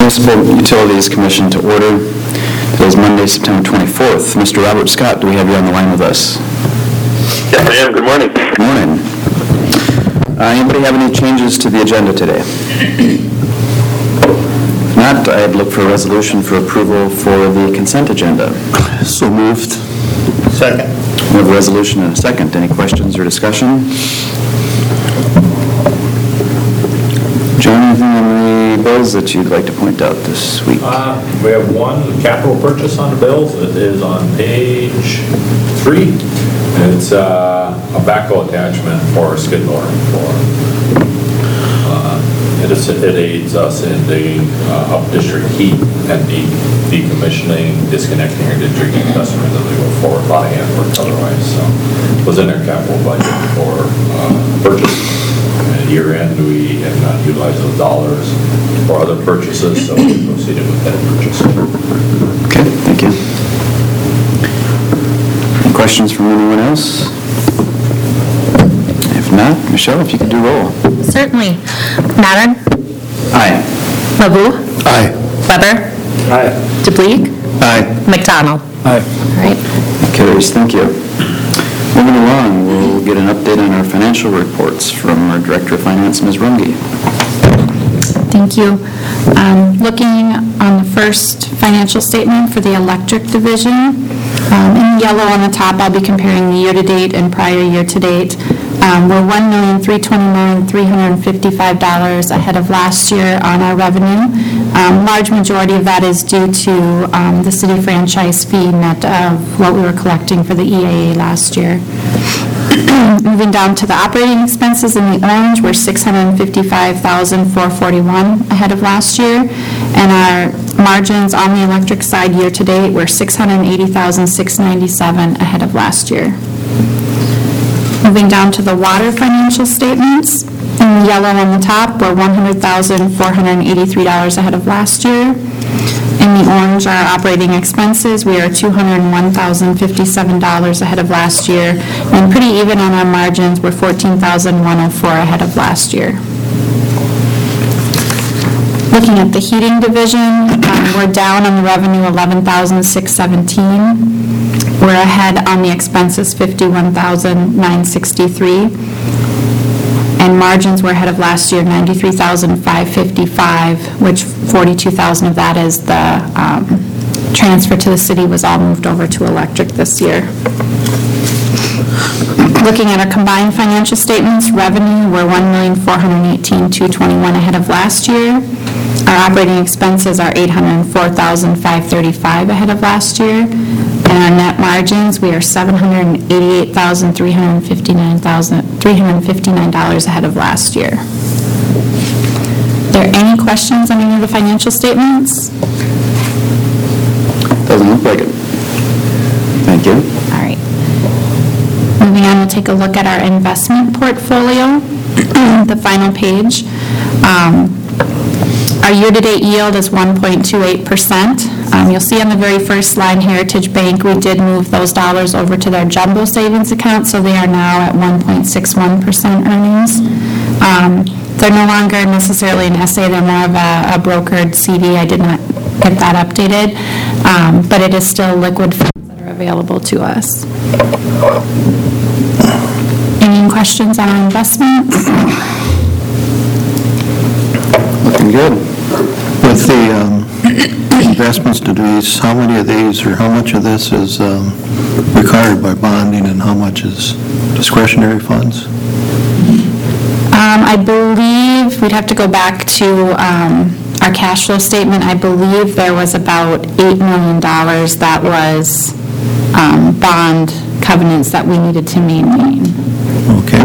Municipal Utilities Commission to order. Today is Monday, September 24th. Mr. Robert Scott, do we have you on the line with us? Yes, I am. Good morning. Good morning. Anybody have any changes to the agenda today? If not, I'd look for a resolution for approval for the consent agenda. So moved. Second. We have a resolution and a second. Any questions or discussion? John, anything on the bills that you'd like to point out this week? We have one capital purchase on the bills. It is on page 3. It's a backhoe attachment for a skid loader. It aids us in the up-district heat and decommissioning, disconnecting our district heat customers as they go forward. A lot of hand work otherwise. So it was in our capital budget for purchase. At year end, we have not utilized those dollars for other purchases, so we proceeded with that purchase. Okay, thank you. Any questions from anyone else? If not, Michelle, if you could do roll. Certainly. Mattern? Aye. Mabu? Aye. Weber? Aye. DeBleek? Aye. McDonald? Aye. All right. Carries, thank you. Moving along, we'll get an update on our financial reports from our Director of Finance, Ms. Runge. Thank you. Looking on the first financial statement for the electric division, in yellow on the top, I'll be comparing the year-to-date and prior year-to-date. We're $1,329,355 ahead of last year on our revenue. Large majority of that is due to the city franchise fee net of what we were collecting for the EAA last year. Moving down to the operating expenses in the orange, we're $655,441 ahead of last year, and our margins on the electric side year-to-date were $680,697 ahead of last year. Moving down to the water financial statements, in yellow on the top, we're $100,483 ahead of last year. In the orange, our operating expenses, we are $201,057 ahead of last year, and pretty even on our margins, we're $14,104 ahead of last year. Looking at the heating division, we're down on the revenue $11,617. We're ahead on the expenses $51,963. And margins were ahead of last year, $93,555, which $42,000 of that is the transfer to the city was all moved over to electric this year. Looking at our combined financial statements, revenue, we're $1,418,221 ahead of last year. Our operating expenses are $804,535 ahead of last year. And our net margins, we are $788,359 ahead of last year. Are there any questions on any of the financial statements? Doesn't look like it. Thank you. All right. Moving on, we'll take a look at our investment portfolio, the final page. Our year-to-date yield is 1.28%. You'll see on the very first line, Heritage Bank, we did move those dollars over to their jumbo savings account, so they are now at 1.61% earnings. They're no longer necessarily an SA, they're more of a brokered CD. I did not get that updated, but it is still liquid funds that are available to us. Any questions on our investments? Looking good. With the investments to these, how many of these or how much of this is required by bonding and how much is discretionary funds? I believe we'd have to go back to our cash flow statement. I believe there was about $8 million that was bond covenants that we needed to maintain. Okay.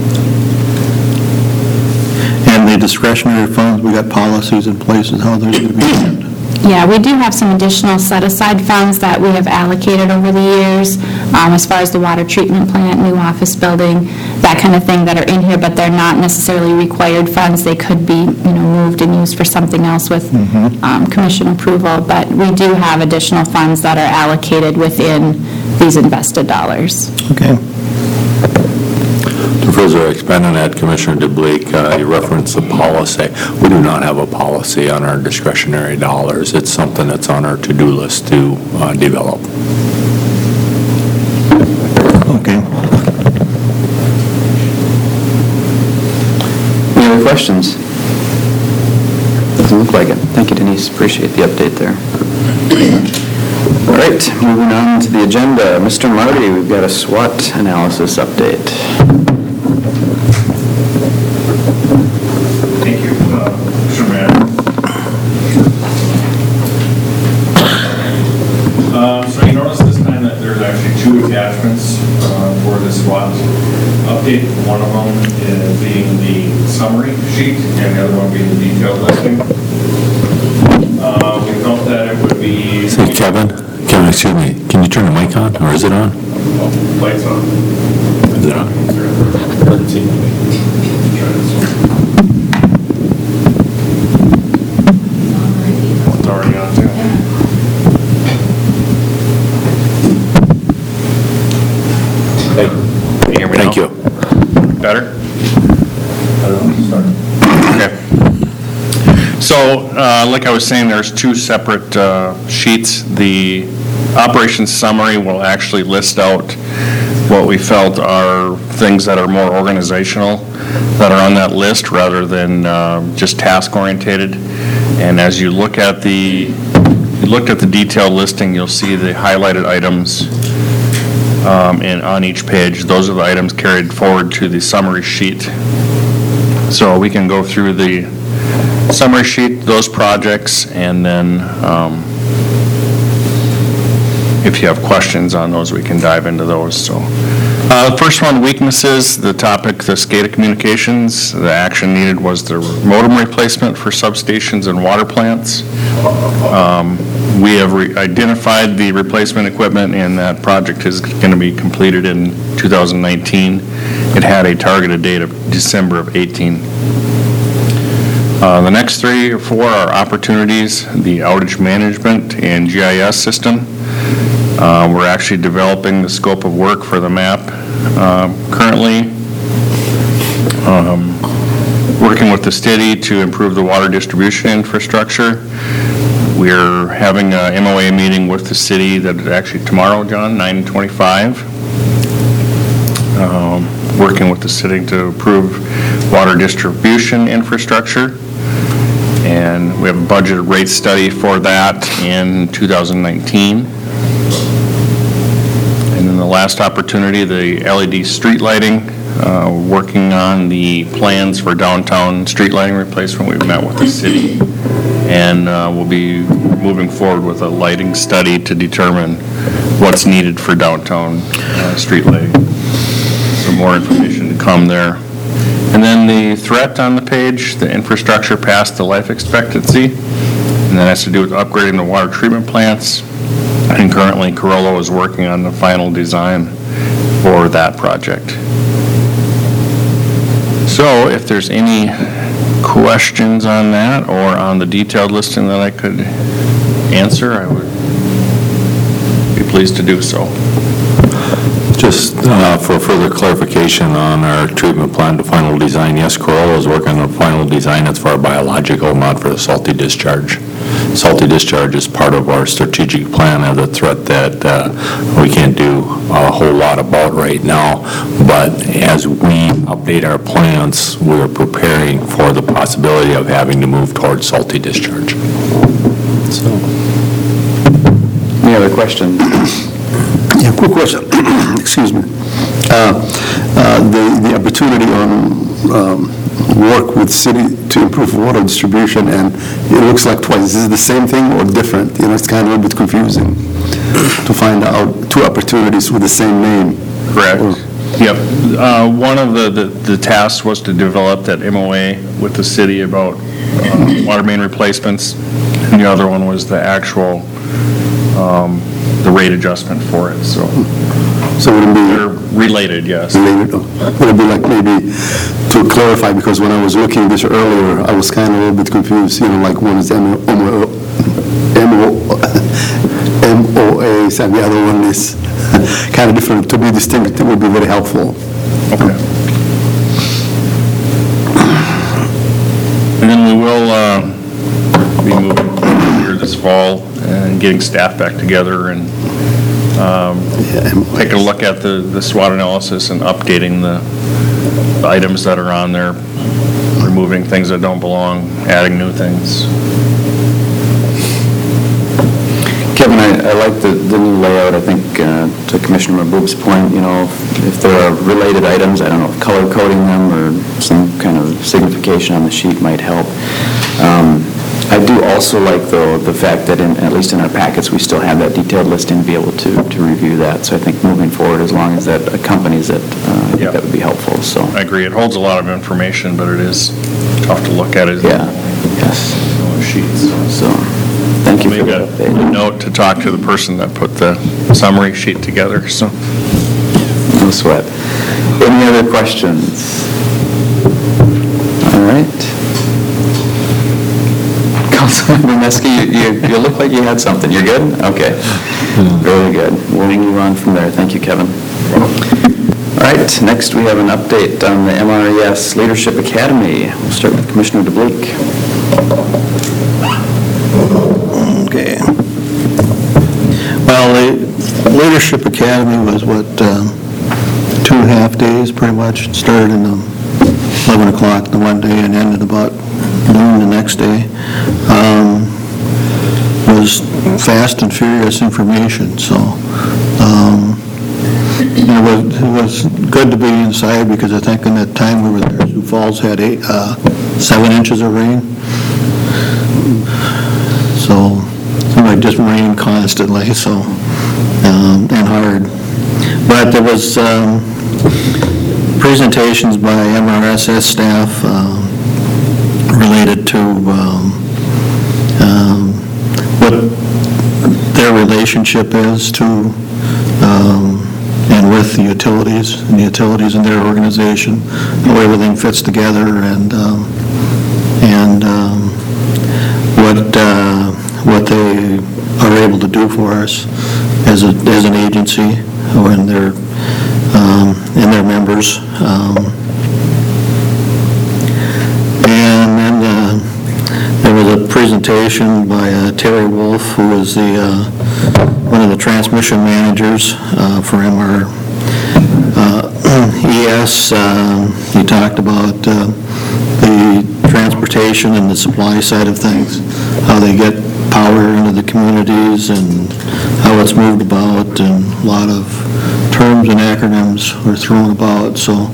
And the discretionary funds, we got policies in place and how they're going to be spent? Yeah, we do have some additional set-aside funds that we have allocated over the years, as far as the water treatment plant, new office building, that kind of thing that are in here, but they're not necessarily required funds. They could be, moved and used for something else with commission approval, but we do have additional funds that are allocated within these invested dollars. Okay. For As we're expanding that, Commissioner DeBleek, you referenced the policy. We do not have a policy on our discretionary dollars. It's something that's on our to-do list to develop. Okay. Any other questions? Doesn't look like it. Thank you, Denise. Appreciate the update there. All right, moving on to the agenda. Mr. Marty, we've got a SWOT analysis update. Thank you, Mr. Mayor. So you notice this time that there's actually two attachments for this SWOT update. One of them being the summary sheet and the other one being the detailed listing. We felt that it would be... Hey, Kevin, excuse me, can you turn the mic on, or is it on? Lights on. Is it on? Doesn't seem to be. It's already on too. Hey, Can you hear me now? Thank you. Better? I don't know, start. Okay. So, like I was saying, there's two separate sheets. The operations summary will actually list out what we felt are things that are more organizational that are on that list rather than just task orientated. And as you looked at the detailed listing, you'll see the highlighted items on each page. Those are the items carried forward to the summary sheet. So we can go through the summary sheet, those projects, and then if you have questions on those, we can dive into those. So, the first one, weaknesses, the topic, the SCADA communications. The action needed was the modem replacement for substations and water plants. We have identified the replacement equipment, and that project is going to be completed in 2019. It had a targeted date of December of 18. The next 3 or 4 are opportunities, the outage management and GIS system. We're actually developing the scope of work for the map currently. Working with the city to improve the water distribution infrastructure. We're having a MOA meeting with the city that is actually tomorrow, John, 9:25. Working with the city to improve water distribution infrastructure. And we have a budgeted rate study for that in 2019. And then the last opportunity, the LED street lighting, working on the plans for downtown street lighting replacement. We've met with the city, and we'll be moving forward with a lighting study to determine what's needed for downtown street lighting. Some more information to come there. And then the threat on the page, the infrastructure past the life expectancy, and that has to do with upgrading the water treatment plants. And currently, Carollo is working on the final design for that project. So if there's any questions on that or on the detailed listing that I could answer, I would be pleased to do so. Just for further clarification on our treatment plant, the final design, yes, Corolla is working on the final design. It's for our biological, not for the salty discharge. Salty discharge is part of our strategic plan as a threat that we can't do a whole lot about right now. But as we update our plans, we're preparing for the possibility of having to move towards salty discharge. So. Any other questions? Yeah, quick question. Excuse me. The opportunity on work with city to improve water distribution, and it looks like twice. Is it the same thing or different? You know, it's kind of a bit confusing to find out 2 opportunities with the same name. Correct. Yep. One of the tasks was to develop that MOA with the city about water main replacements, and the other one was the actual the rate adjustment for it. So would it be they're related, yes. related? Would it be like maybe to clarify, because when I was looking this earlier, I was kind of a little bit confused, you know, like one is MOAs and the other one is kind of different. To be distinct, it would be very helpful. Okay. and getting staff back together and taking a look at the SWOT analysis and updating the items that are on there, removing things that don't belong, adding new things. Kevin, I like the new layout. I think, to Commissioner Mahboob's point, if there are related items, I don't know, if color coding them or some kind of signification on the sheet might help. I do also like, though, the fact that at least in our packets, we still have that detailed listing to be able to review that. So I think moving forward, as long as that accompanies it, I think that would be helpful, so. I agree. It holds a lot of information, but it is tough to look at it. Yeah, yes. Sheets. So, thank you for Maybe that a update. note to talk to the person that put the summary sheet together, so. No sweat. Any other questions? All right. Councilmember Meske, you look like you had something. You're good? Okay. Very good. We'll move on from there. Thank you, Kevin. All right, next we have an update on the MRES Leadership Academy. We'll start with Commissioner DeBleek. Okay. Well, the Leadership Academy was, 2.5 days, pretty much. It started in 11 o'clock the one day and ended about noon the next day. Was fast and furious information, so it was good to be inside, because I think in that time we were there, Sioux Falls had 7 inches of rain. So it just rained constantly, so, and hard. But there was presentations by MRSS staff related to what their relationship is to and with the utilities, and the utilities in their organization, how everything fits together, and what they are able to do for us as an agency or in their members. And then there was a presentation by Terry Wolf, who is one of the transmission managers for MRES. He talked about the transportation and the supply side of things, how they get power into the communities and how it's moved about, and a lot of terms and acronyms were thrown about. So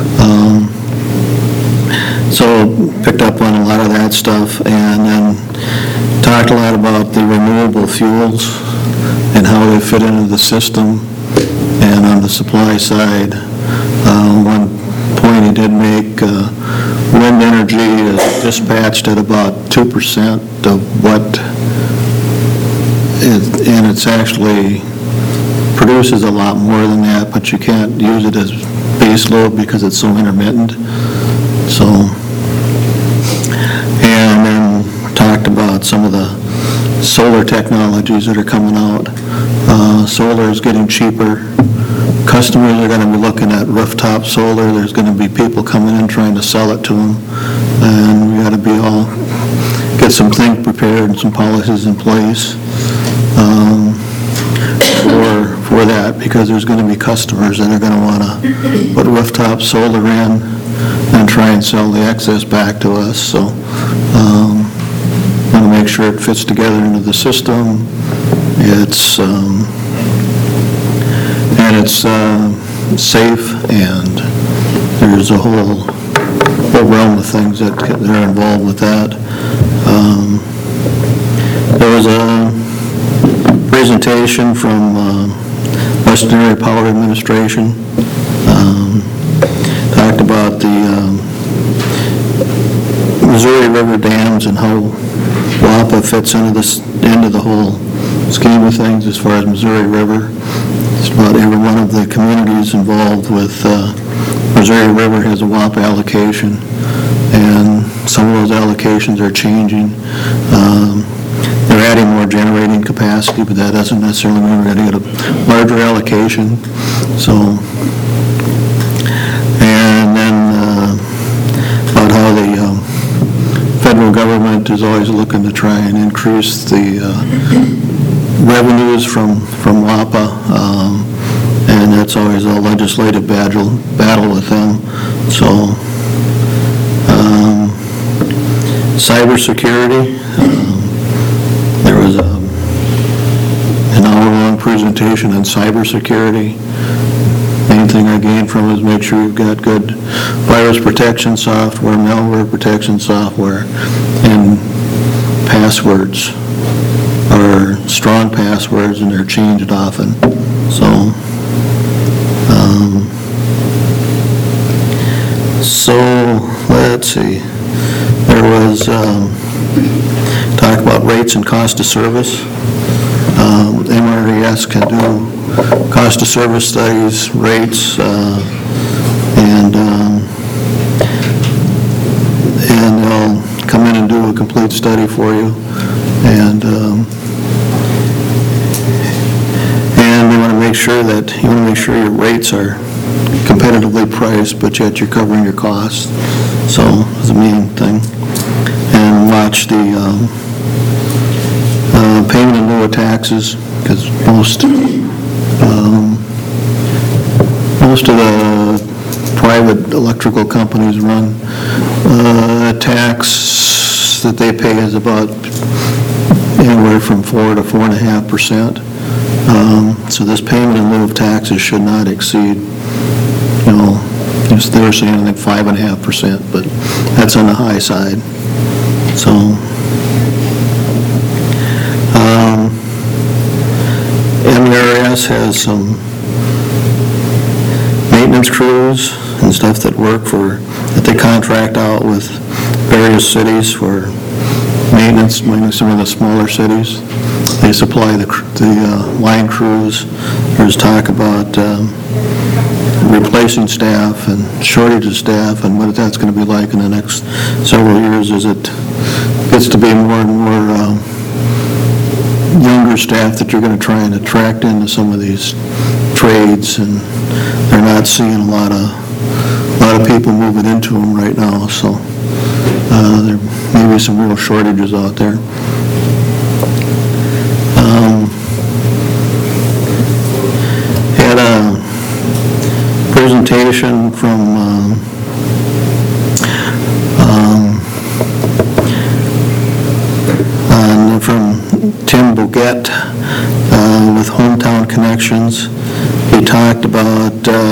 picked up on a lot of that stuff, and then talked a lot about the renewable fuels and how they fit into the system. And on the supply side, one point he did make, wind energy is dispatched at about 2% of what, and it's actually produces a lot more than that, but you can't use it as base load because it's so intermittent. So, and then talked about some of the solar technologies that are coming out. Solar is getting cheaper. Customers are going to be looking at rooftop solar. There's going to be people coming in trying to sell it to them, and we got to get some things prepared and some policies in place for that, because there's going to be customers that are going to want to put rooftop solar in and try and sell the excess back to us. So want to make sure it fits together into the system. It's safe, and there's a whole realm of things that are involved with that. There was a presentation from Western Area Power Administration. Talked about the Missouri River dams and how WAPA fits into the whole scheme of things as far as Missouri River. Just about every one of the communities involved with Missouri River has a WAPA allocation, and some of those allocations are changing. They're adding more generating capacity, but that doesn't necessarily mean we're going to get a larger allocation. So, and then about how the federal government is always looking to try and increase the use of renewable energy. So, and then talked about the Missouri River Dam, and how WAPA fits into the scheme of things as far as Missouri River. Just about every one of the communities involved with Missouri River has a WAPA allocation, and some of those allocations are changing. They're adding more generating capacity, but that doesn't necessarily mean we're going to get a larger allocation. So, and then about how the federal government is always looking to try and increase the revenues from WAPA, and that's always a legislative battle with them. So, cybersecurity, there was an hour-long presentation on cybersecurity. Main thing I gained from it is make sure you've got good virus protection software, malware protection software, and passwords are strong passwords, and they're changed often. So, let's see. There was talk about rates and cost of service. MRES can do cost of service studies, rates, and they'll come in and do a complete study for you. And they want to make sure that your rates are competitively priced, but yet you're covering your costs. So it's the main thing. And watch the payment in lieu of taxes, because most of the private electrical companies run tax that they pay is about anywhere from 4 to 4.5%. So this payment in lieu of taxes should not exceed, they were saying I think 5.5%, but that's on the high side. So, MRS has some maintenance crews and stuff that they contract out with various cities for maintenance, mainly some of the smaller cities. They supply the line crews. There's talk about replacing staff and shortage of staff, and what that's going to be like in the next several years as it gets to be more and more younger staff that you're going to try and attract into some of these trades, and they're not seeing a lot of people moving into them right now. So there may be some real shortages out there. Had a presentation from Tim Bougette with Hometown Connections. He talked about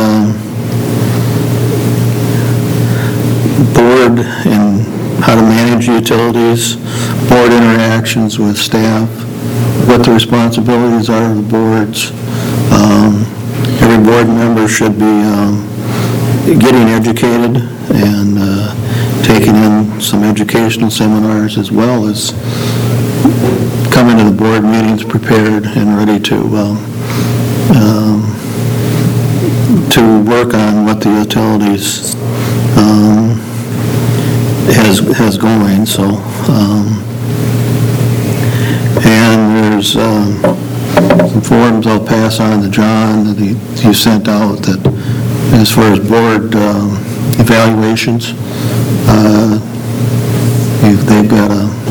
board and how to manage utilities, board interactions with staff, what the responsibilities are of the boards. Every board member should be getting educated and taking in some educational seminars, as well as coming to the board meetings prepared and ready to work on what the utilities has going. So, and there's some forms I'll pass on to John that he sent out that, as far as board evaluations, they've got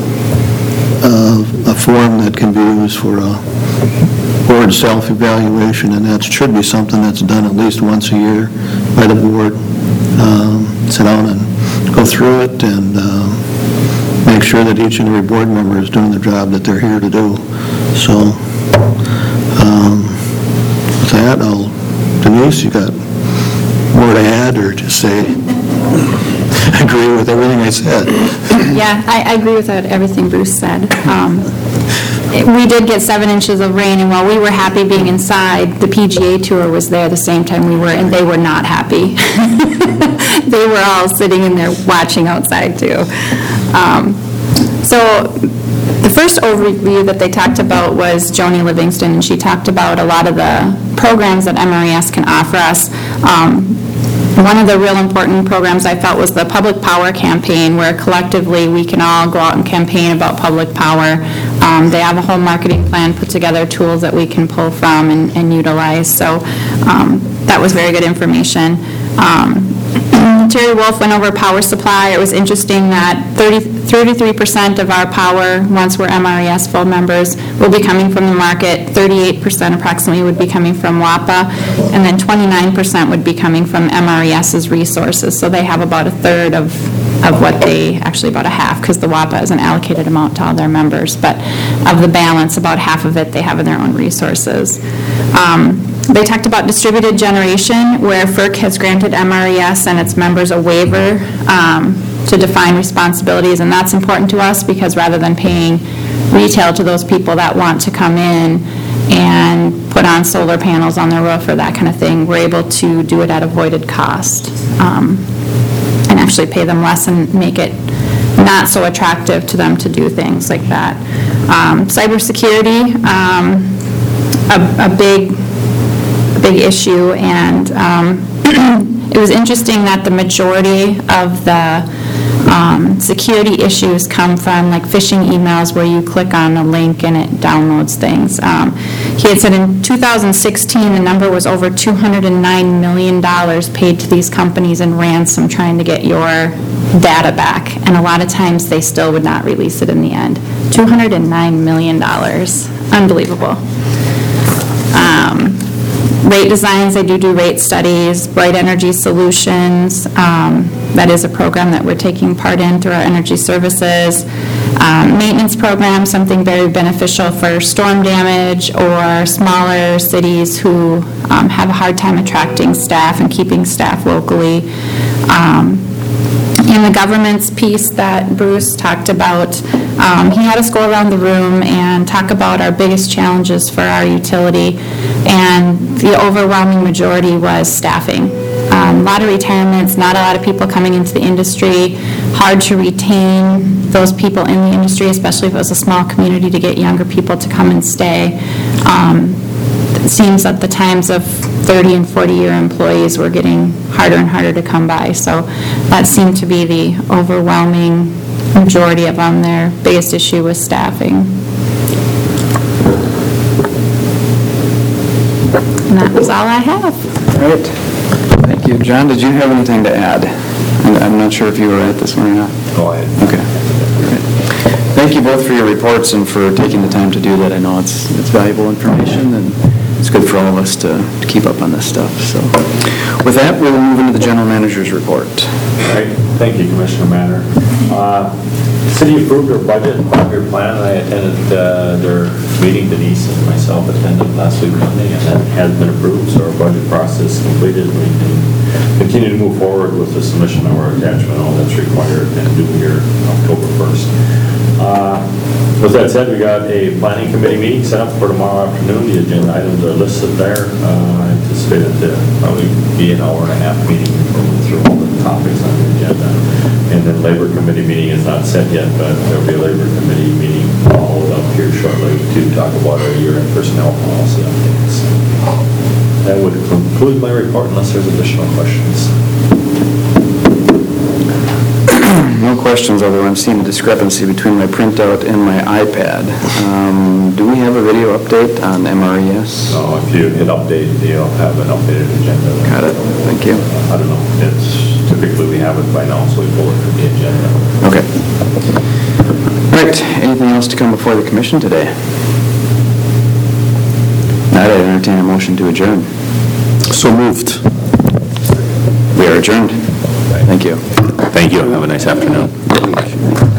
a form that can be used for a board self-evaluation, and that should be something that's done at least once a year by the board. Sit down and go through it and make sure that each and every board member is doing the job that they're here to do. So with that, Denise, you got more to add, or just say agree with everything I said? Yeah, I agree with everything Bruce said. We did get 7 inches of rain, and while we were happy being inside, the PGA Tour was there the same time we were, and they were not happy. They were all sitting in there watching outside, too. So the first overview that they talked about was Joni Livingston, and she talked about a lot of the programs that MRES can offer us. One of the real important programs I felt was the Public Power Campaign, where collectively we can all go out and campaign about public power. They have a whole marketing plan put together, tools that we can pull from and utilize. So that was very good information. Terry Wolf went over power supply. It was interesting that 33% of our power, once we're MRES full members, will be coming from the market, 38% approximately would be coming from WAPA, and then 29% would be coming from MRES's resources. So they have about a third of what they, actually about a half, because the WAPA is an allocated amount to all their members, but of the balance, about half of it they have in their own resources. They talked about distributed generation, where FERC has granted MRES and its members a waiver to define responsibilities, and that's important to us because rather than paying retail to those people that want to come in and put on solar panels on their roof or that kind of thing, we're able to do it at avoided cost and actually pay them less and make it not so attractive to them to do things like that. Cybersecurity, a big issue, and it was interesting that the majority of the security issues come from like phishing emails where you click on a link and it downloads things. He had said in 2016 the number was over $209 million paid to these companies in ransom trying to get your data back, and a lot of times they still would not release it in the end. $209 million. Unbelievable. Rate designs, they do rate studies. Bright Energy Solutions, that is a program that we're taking part in through our energy services. Maintenance program, something very beneficial for storm damage or smaller cities who have a hard time attracting staff and keeping staff locally. In the government's piece that Bruce talked about, he had us go around the room and talk about our biggest challenges for our utility, and the overwhelming majority was staffing. A lot of retirements, not a lot of people coming into the industry, hard to retain those people in the industry, especially if it was a small community, to get younger people to come and stay. It seems that the times of 30 and 40-year employees were getting harder and harder to come by, so that seemed to be the overwhelming majority of them. Their biggest issue was staffing. And that was all I have. All right. Thank you. John, did you have anything to add? I'm not sure if you were at this one or not. Go ahead. Okay. Great. Thank you both for your reports and for taking the time to do that. I know it's valuable information, and it's good for all of us to keep up on this stuff. So with that, we'll move into the general manager's report. All right. Thank you, Commissioner Manner. The city approved their budget and 5-year plan, and I attended their meeting. Denise and myself attended last week Monday, and that has been approved, so our budget process is completed. We can continue to move forward with the submission of our attachment, all that's required, and due here October 1st. With that said, we got a planning committee meeting set up for tomorrow afternoon. The agenda items are listed there. I anticipate it to probably be an hour-and-a-half meeting going through all the topics on the agenda. And then labor committee meeting is not set yet, but there'll be a labor committee meeting followed up here shortly to talk about our year-end personnel policy updates. That would conclude my report unless there's additional questions. No questions, although I'm seeing a discrepancy between my printout and my iPad. Do we have a video update on MRES? So if you hit update, you'll have an updated agenda. Got it. Thank you. I don't know. It's typically we have it by now, so we pull it from the agenda. Okay. All right. Anything else to come before the commission today? Now I entertain a motion to adjourn. So moved. We are adjourned. Thank you. Thank you. Have a nice afternoon.